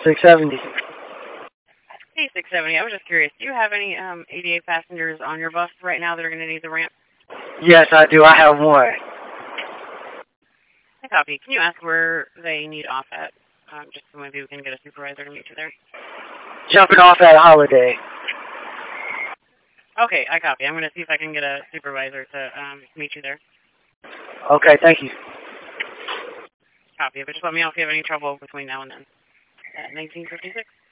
670. P670, I was just curious, do you have any 88 passengers on your bus right now that are going to need the ramp? Yes, I do. I have one. I copy. Can you ask where they need off at? Just so maybe we can get a supervisor to meet you there. Jumping off at Holiday. Okay, I copy. I'm going to see if I can get a supervisor to meet you there. Okay, thank you. Copy. But just let me know if you have any trouble between now and then. 1956.